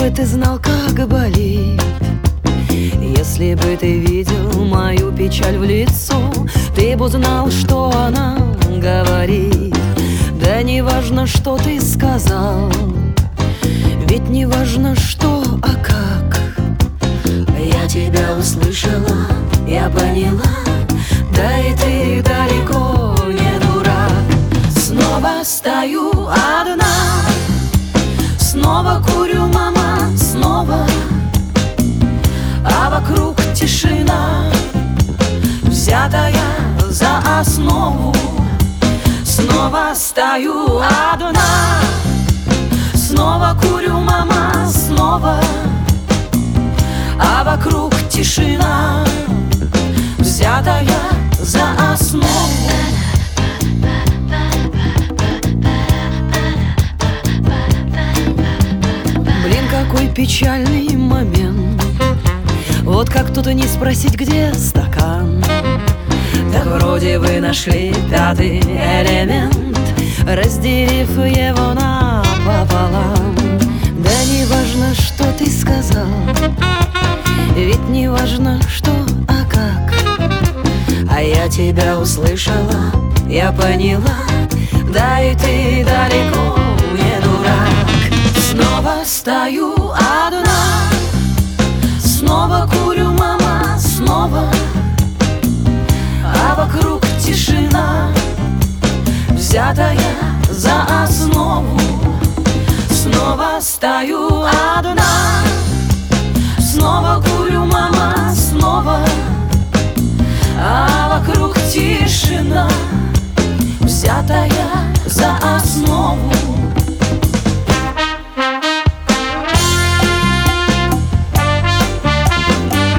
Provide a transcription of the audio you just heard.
бы ты знал, как болит. Если бы ты видел мою печаль в лицо, ты бы узнал, что она говорит. Да не важно, что ты сказал, ведь не важно, что, а как. Я тебя услышала, я поняла, да и ты далеко не дурак. Снова стою одна, снова курю, мама, снова, а вокруг тишина, взятая за основу. Снова стою одна, снова курю, мама, снова, а вокруг тишина, взятая за основу. Блин, какой печальный момент. Вот как тут и не спросить, где стакан. Так вроде вы нашли пятый элемент, разделив его напополам. Да не важно, что ты сказал, ведь не важно, что, а как. А я тебя услышала, я поняла, да и ты далеко не дурак. Снова стою одна, снова курю, мама, снова, а вокруг тишина, взятая за основу. Снова стою одна,